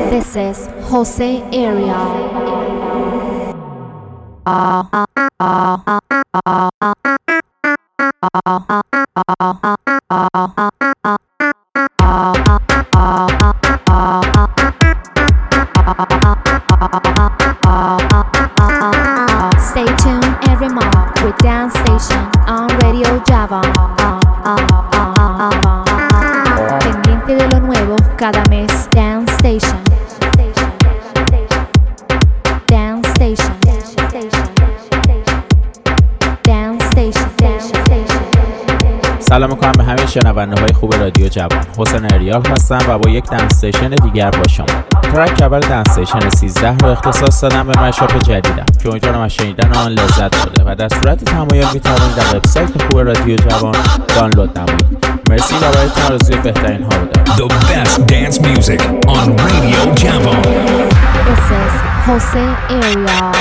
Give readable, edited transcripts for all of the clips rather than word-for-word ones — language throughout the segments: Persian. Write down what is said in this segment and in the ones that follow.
This is Jose Ariel. Stay tuned every month with Dance Station on Radio Java. Pendiente de lo nuevo cada mes. Dance Station. Dance Station. Dance Station. سلام میکنم به همه شنونده های خوب رادیو جوان. حسین اریال هستم و با یک دنس استیشن دیگر با شما. ترک اول دنس استیشن 13 رو اختصاص دادم به مشاپ جدیدم که امیدوارم از شنیدن آن لذت ببرید و در صورت تمایل میتوانید در وبسایت خوب رادیو جوان دانلود نمایید. مرسی و برایتون آرزوی بهترین ها رو دارم. The best dance music on Radio Java. This is Jose Ariel.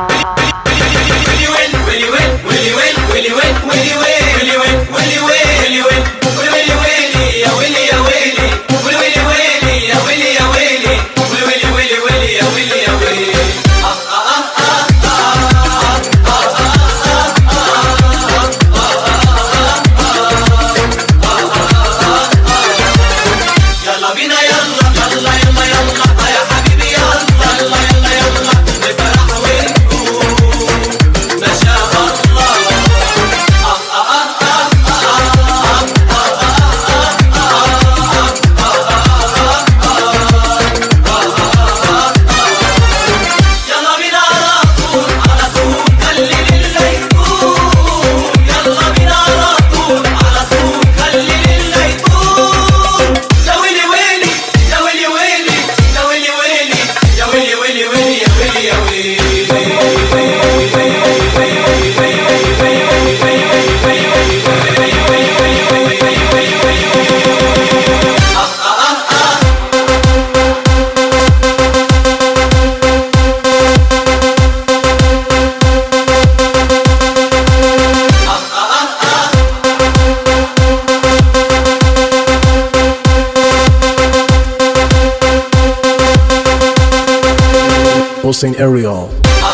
Hossein Ariel.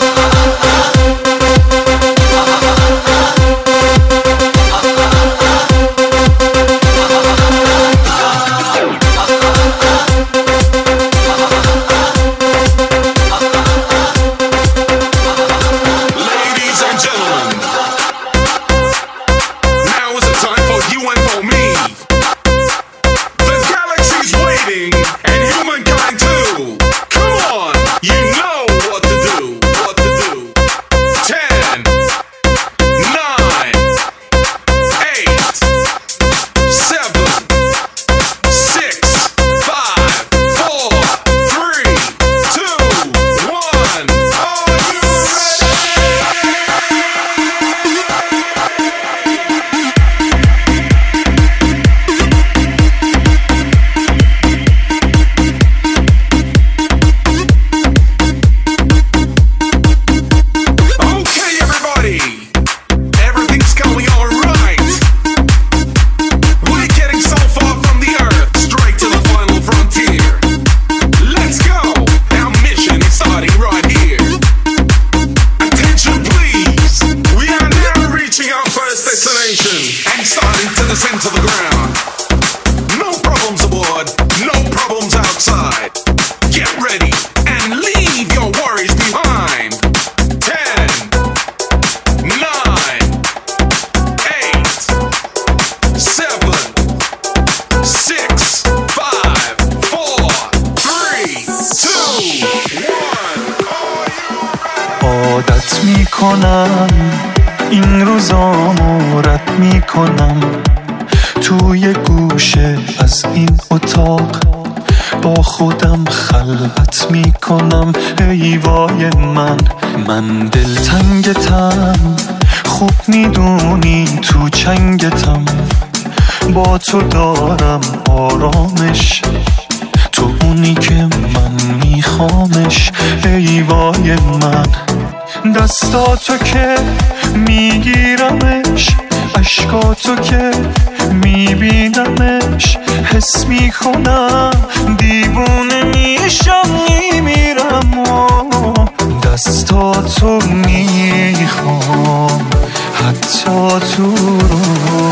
عادت میکنم این روزامو رد میکنم توی گوشه از این اتاق با خودم خلوت میکنم. ای وای من دلتنگتم، خوب میدونی تو چنگتم، با تو دارم آرامش، تو اونی که من میخوامش. ای وای دستاتو که میگیرمش، عشقاتو که میبینمش، حس میکنم دیوونه پیشم میمیرم و دستاتو میخوام حتی تو رو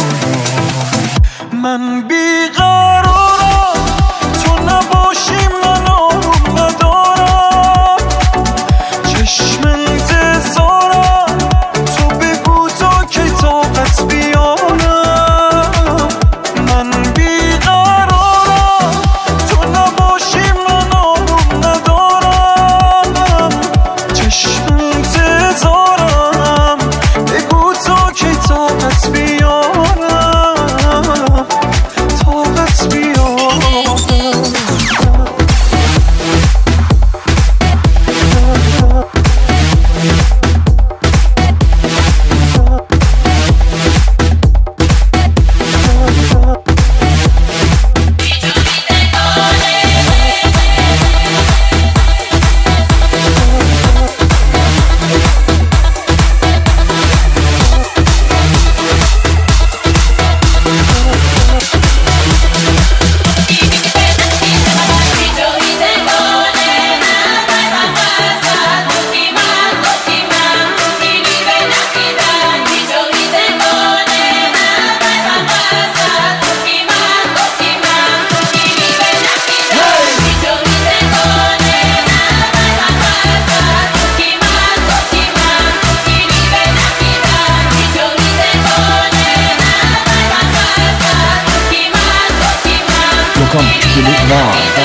من بیقرارم تو نباشی من آروم ندارم چشم انتظارم تو بگو تا که طاقت بیارم من بیقرارم تو نباشی من آروم ندارم چشم انتظارم بگو تا که طاقت بیارم طاقت بیارم Welcome to the League Live.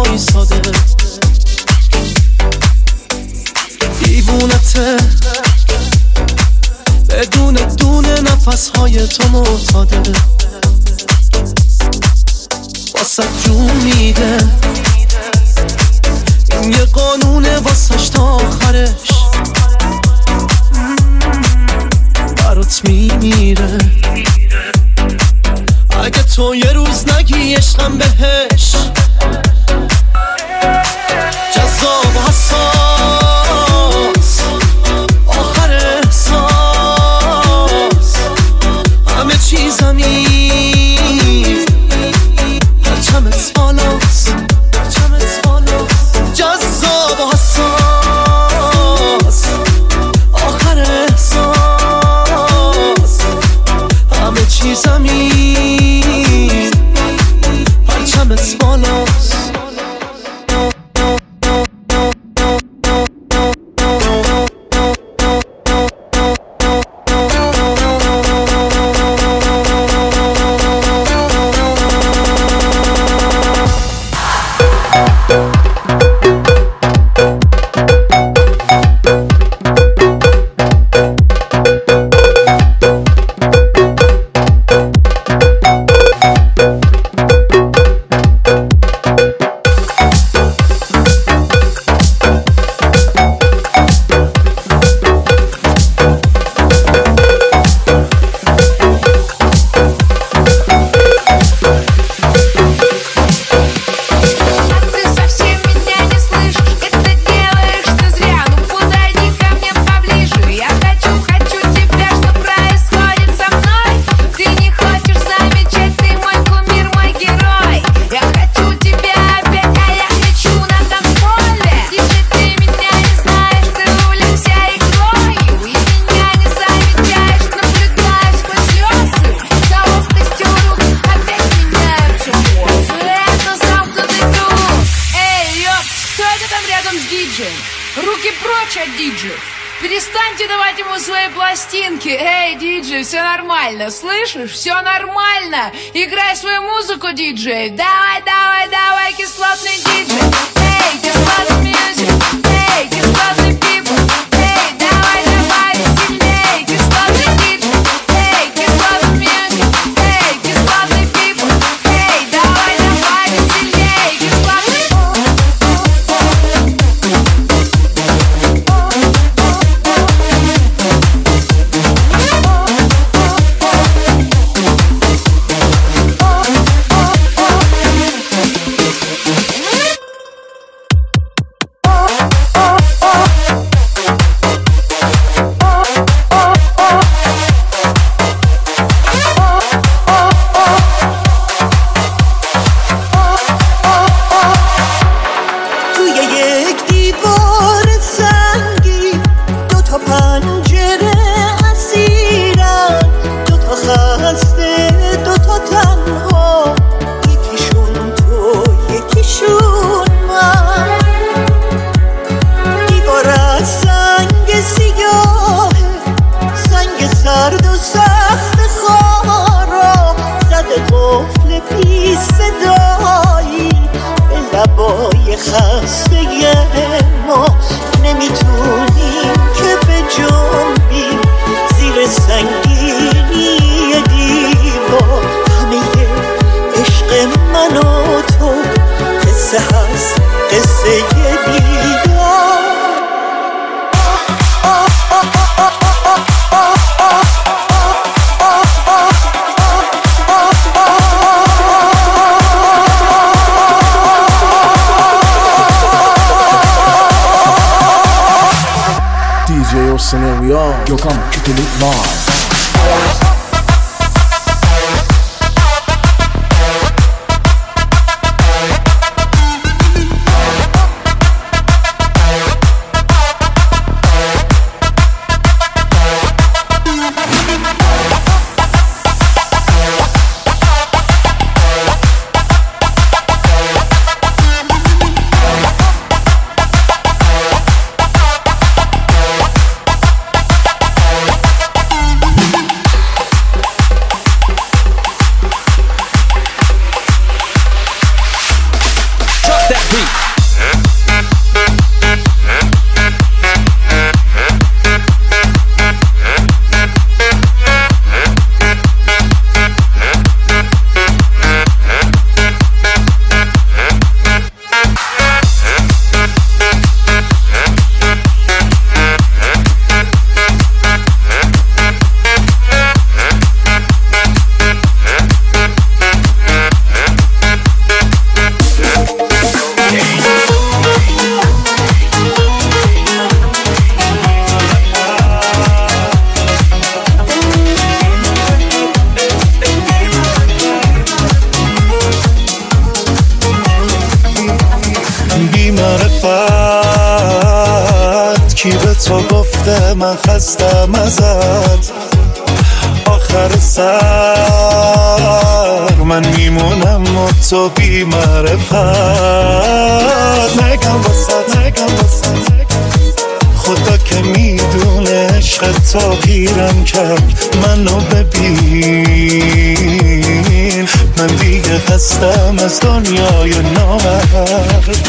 های ساده دیوونته بدون دونه نفس های تو معتاده واسه جون میده این یه قانونه واسش تا آخرش برات میمیره اگه تو یه روز نگی عشقم بهش جذاب و حساس آخر احساس همه چیزمی پرچمت بالاست جذاب و حساس آخر احساس همه چیزمی پرچمت بالاست Слышишь? Все нормально. Играй свою музыку, диджей. Давай, давай, давай, кислотный диджей. Эй, кислотный мьюзик. Эй, кислотный пипл. Эй, давай, давай, сильней. Кислотный диджей. Эй, кислотный мьюзик. Эй, кислотный пипл. Эй, давай, давай, сильней. Кислотный. You'll come to the live. کی به تو گفته من خستم ازت؟ آخر سر من میمونم و تو بی معرفت. نگم واسه خدا که میدونه عشق تا پیرم کرد. منو ببین من دیگه خستم از دنیای نامرد.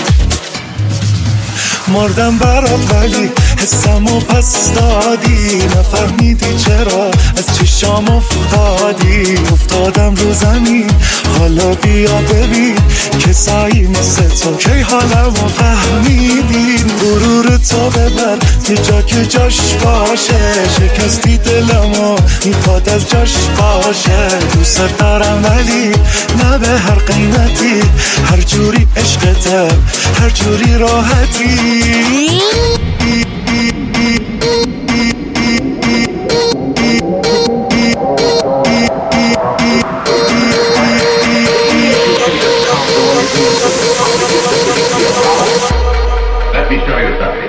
مردم برات ولی حسمو پس دادی. نفهمیدی چرا از چشام افتادم رو زمین. حالا بیا ببین کسایی مثل تو کی حالمو فهمیدین. غرور تو ببر یه جا که جاش باشه. شکستی دلمو میخواد از جاش باشه. دوست دارم ولی نه به هر قیمتی. هر جوری عشقته هر جوری راحتی. Let me show you something.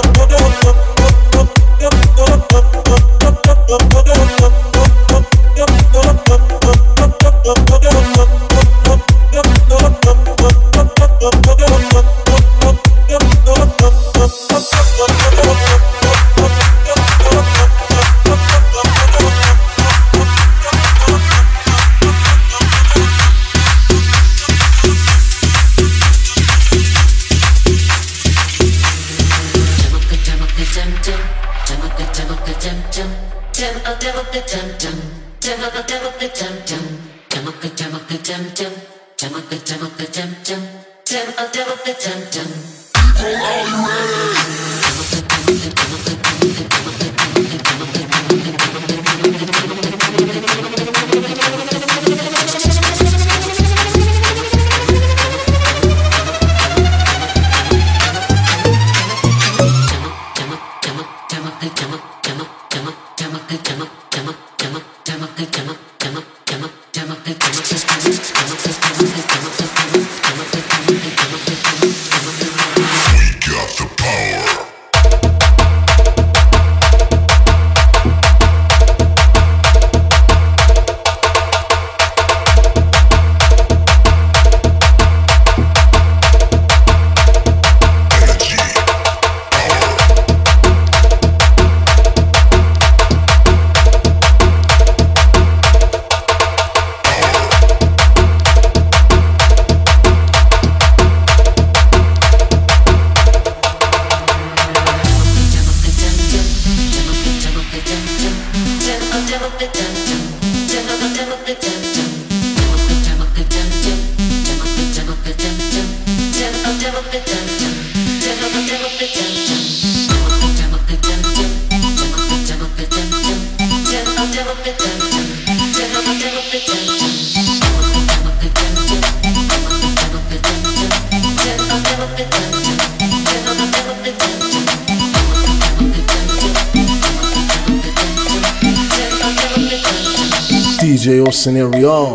DJ Scenario.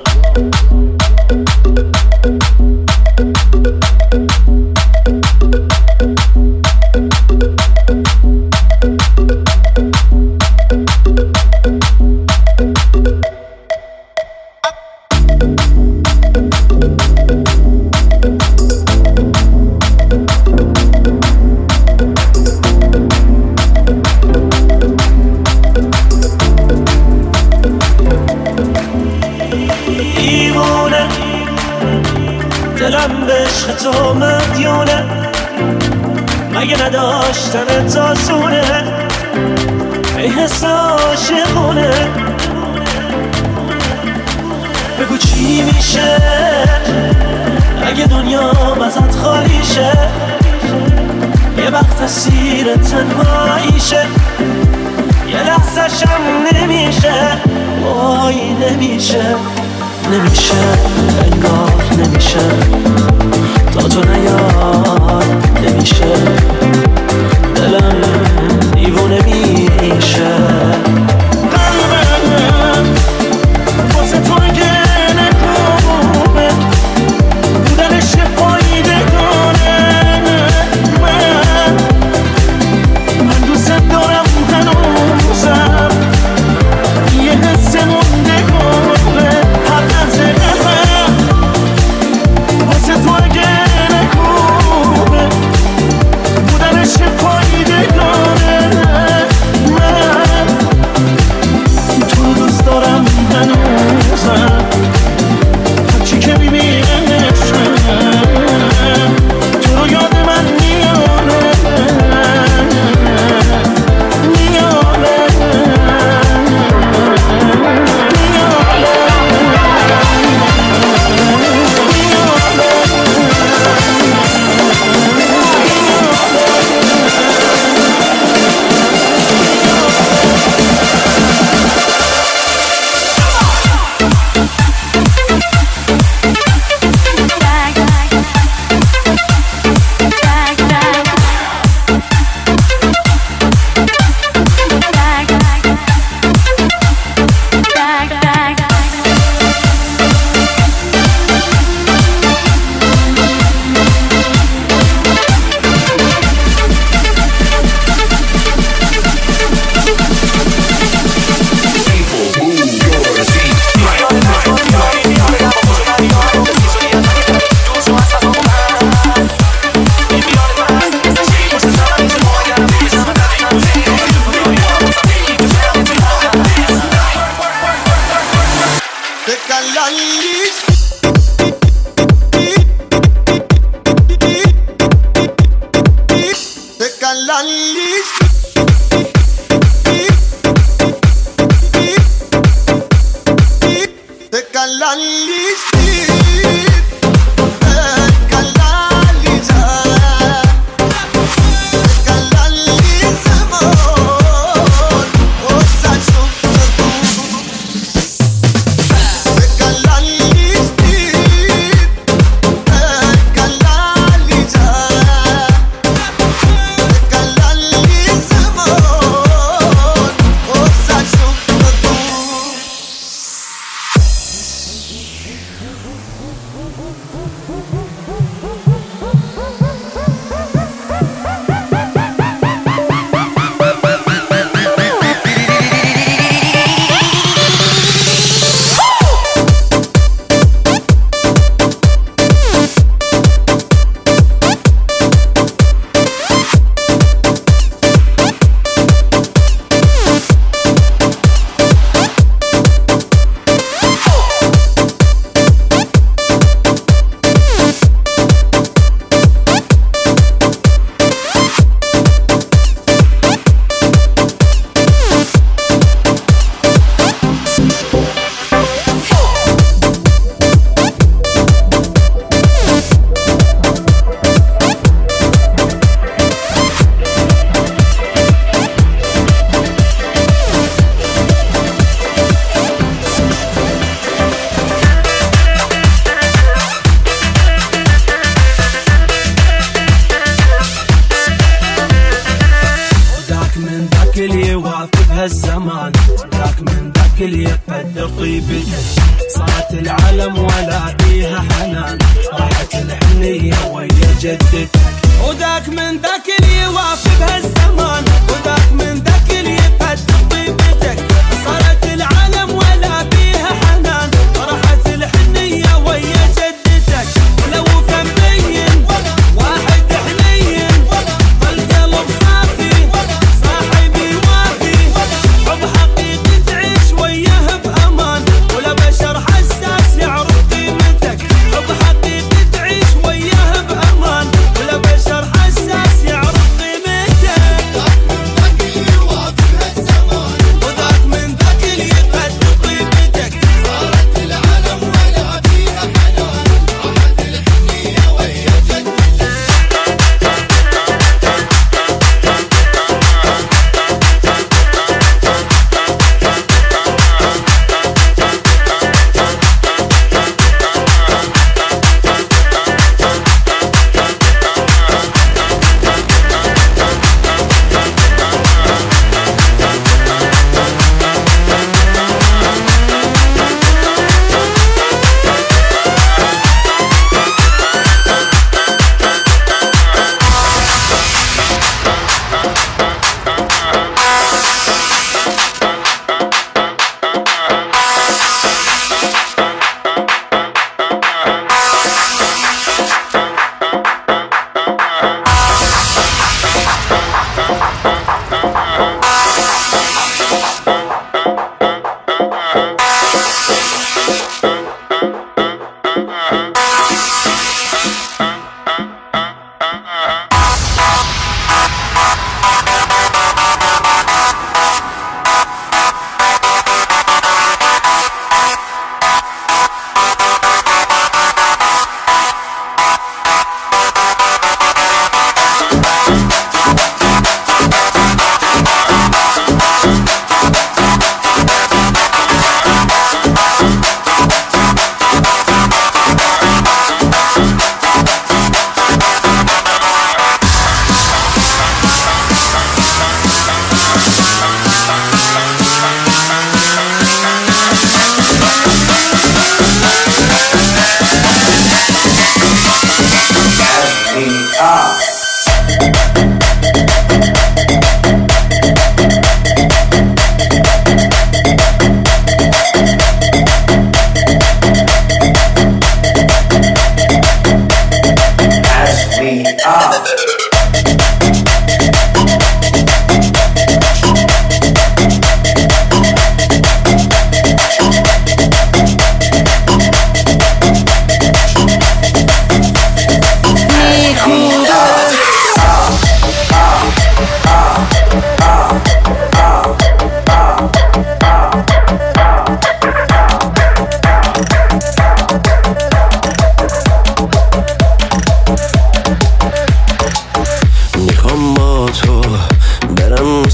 دلم به عشق تو مدیونه، مگه نداشتن تاسونه، ای حس عاشقونه. بگو چی میشه اگه دنیا ازت خالی شه، یه وقت اسیر تنهاییشه، یه لحظه شم نمیشه، وای نمیشه، نمیشه انگار نمیشه، تا تو نیاد نمیشه، دلم دیوونه میشه. قلبم واسه تو که نکنه بودنش فایده کنه، من هالزمان ذاك من ذاك اللي يقدر طيبته صارت العالم ولا بيها حنان راحت الحنية ويا جدتك وذاك من ذاك اللي يوافق هالزمان وذاك من ذاك اللي يقدر طيبتك صارت العالم ولا بيها حنان راحت الحنية ويا جدتك ولو كان بين واحد حنين والقلب صافي صاحبي وافي حب حقيقي تعيش وياه بأمان ولا بشر حساس يعرف قيمتك حب حقيقي تعيش وياه بأمان ولا بشر حساس يعرف قيمتك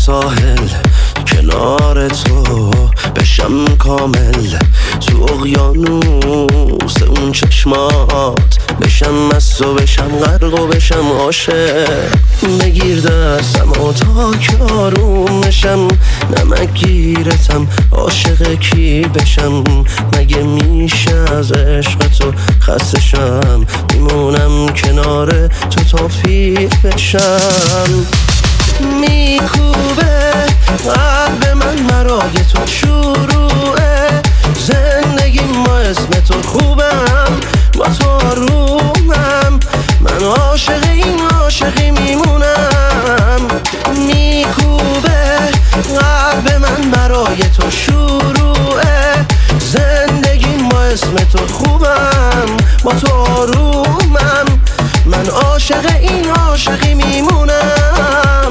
ساحل کنار تو بشم کامل، تو اقیانوس اون چشمات بشم مست و بشم غرق و بشم عاشق. بگیر دستم و تا که آروم بشم، نمک گیرتم عاشق کی بشم. مگه میشه از عشق تو خسته شم، میمونم کنار تو تا پیر بشم. میکوبه قلب من مرای تو، شروعه زندگی ما اسم تو، خوبم با تو آرومم، من عاشق این عاشقی میمونم. میکوبه قلب من برای تو، شروعه زندگی ما اسم تو، خوبم با تو آرومم، من عاشق این عاشقی میمونم.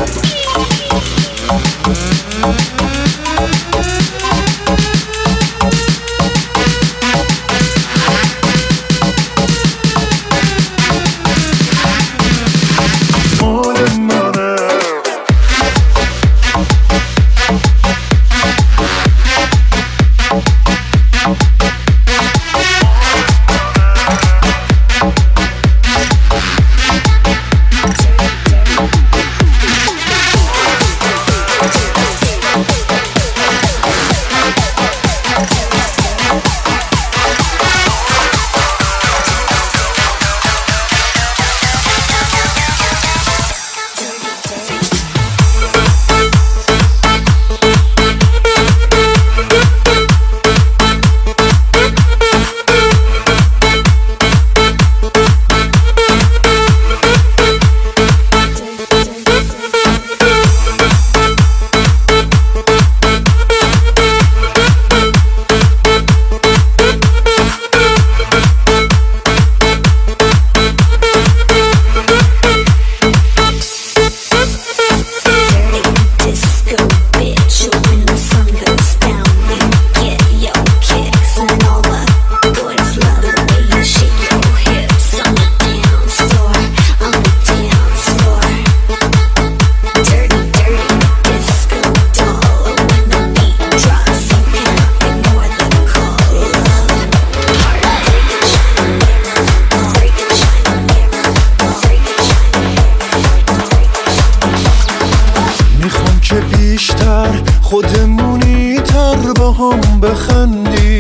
خودمونی تر با هم بخندی،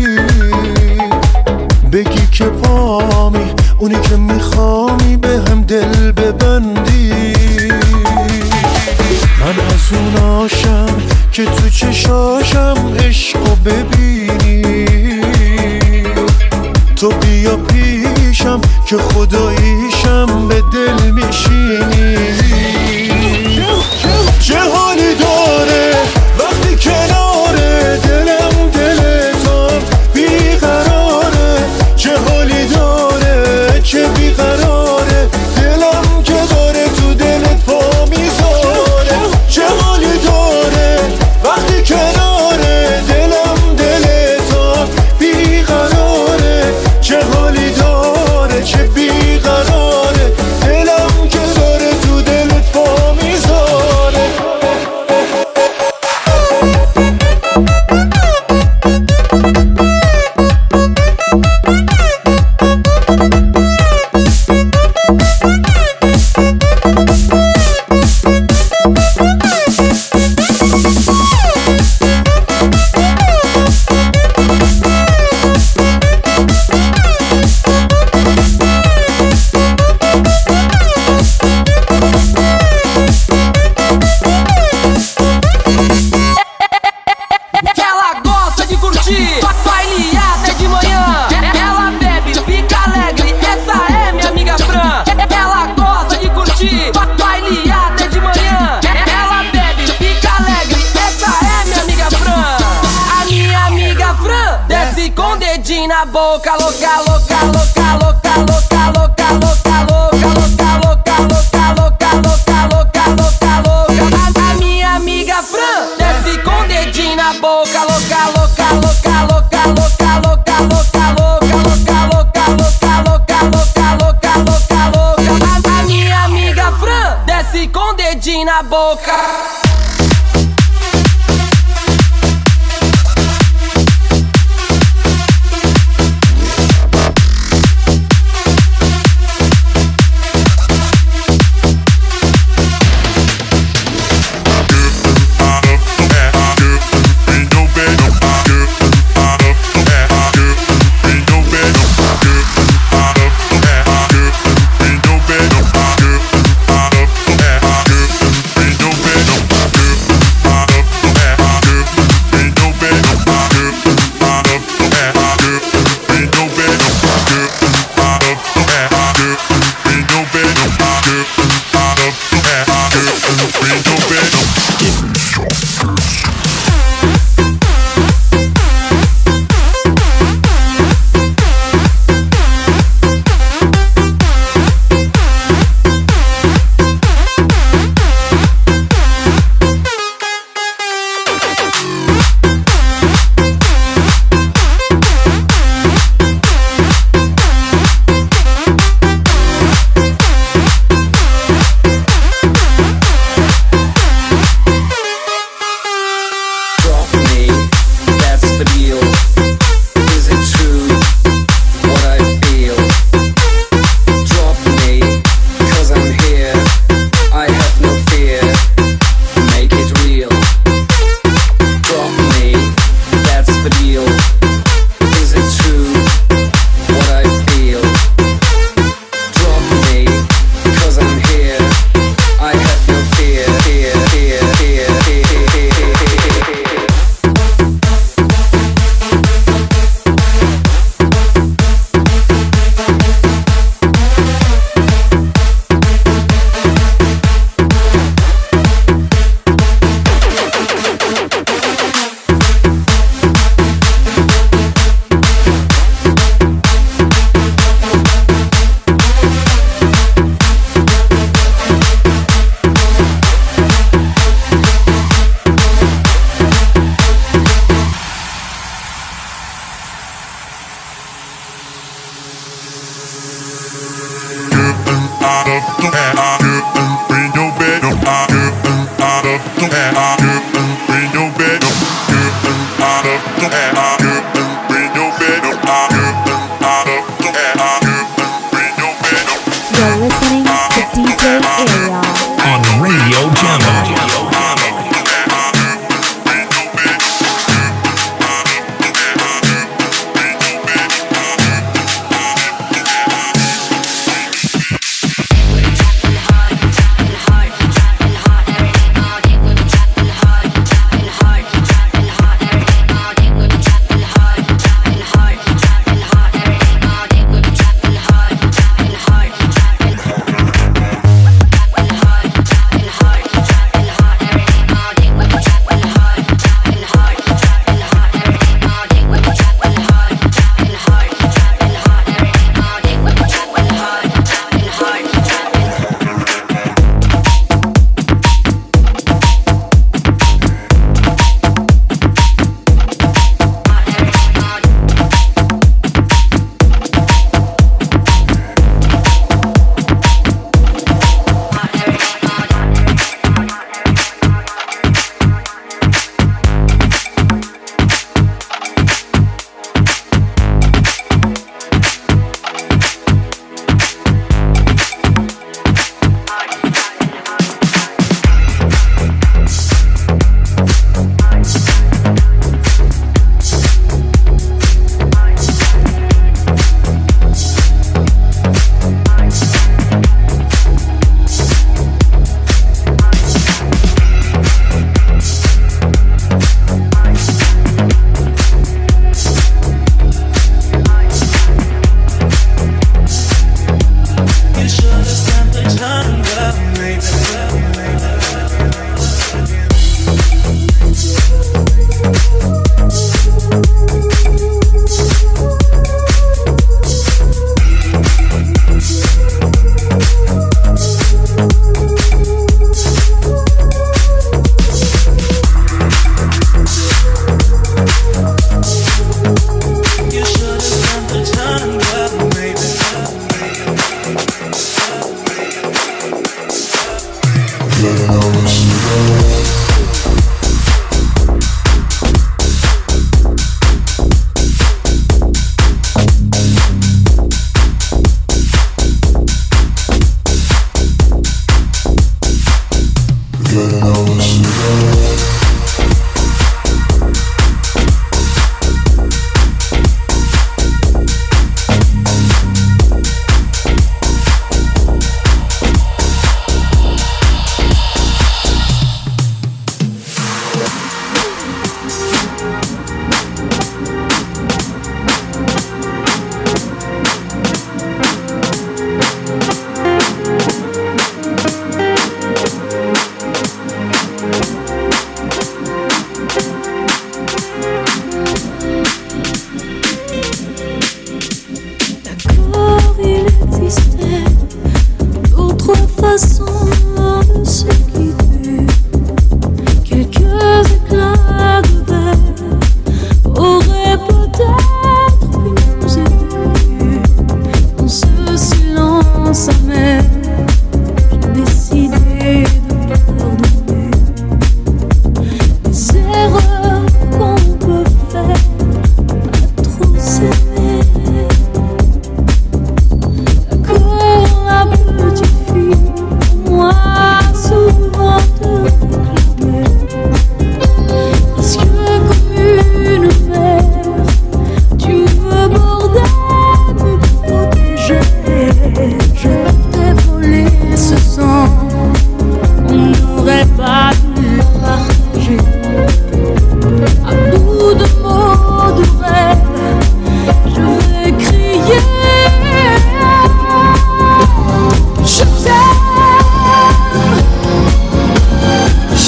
بگی که پامی اونی که میخوامی به هم دل ببندی. من از اوناشم که تو چشاشم عشقو ببینی، تو بیا پیشم که خداییشم به دل میشینی. چه حالی داره وقتی کناره دلم، دل تو بیقراره. چه حالی داره چه بیقراره دلم که داره تو دلت پا میذاره. چه حالی داره وقتی کناره دلم، دل تو بیقراره. چه حالی داره چه بیقراره دلم که داره تو دلت پا میذاره. Na boca, louca, louca, louca, louca, louca, louca, louca, louca, louca, louca, louca, louca, louca, louca, louca. A minha amiga Fran desce com dedinho na boca, louca, louca, louca, louca, louca, louca, louca, louca, louca, louca, louca, louca, louca, louca, louca, louca. A minha amiga Fran desce com dedinho na boca.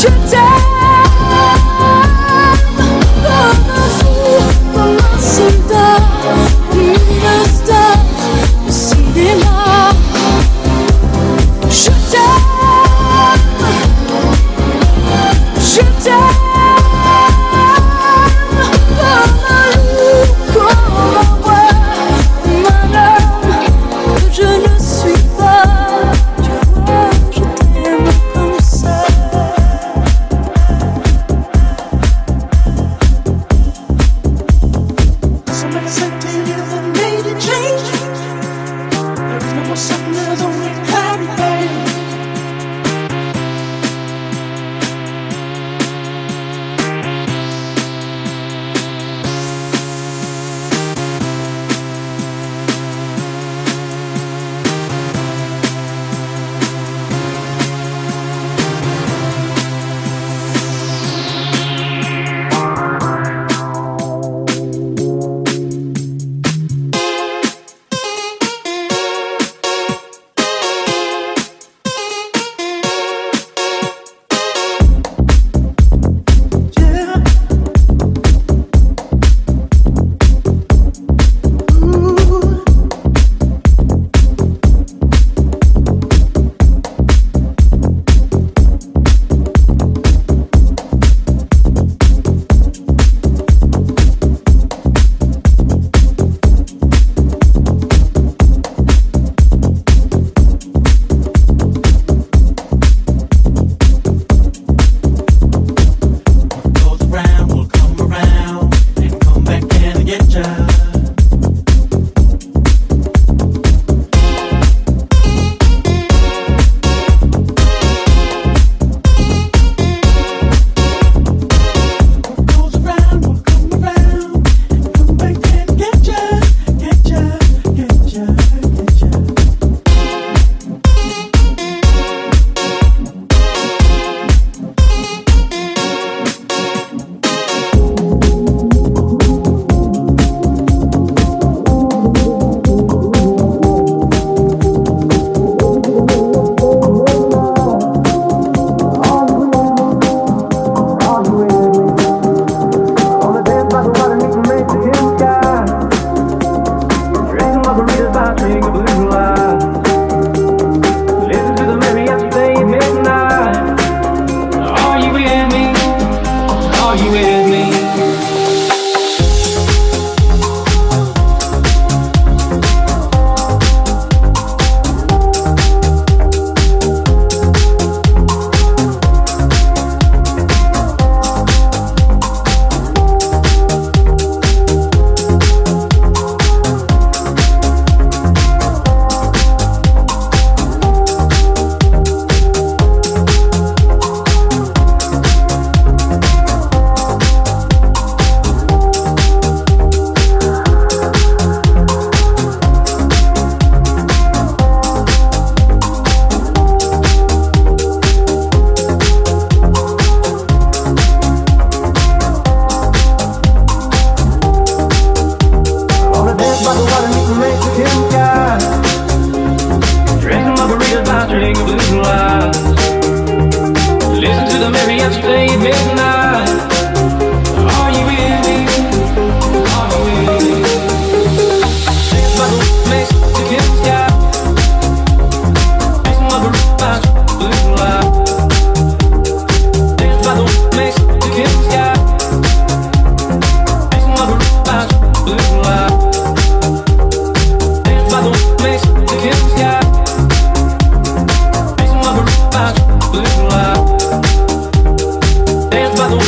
Dance by the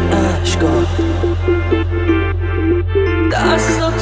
عشقات. دستات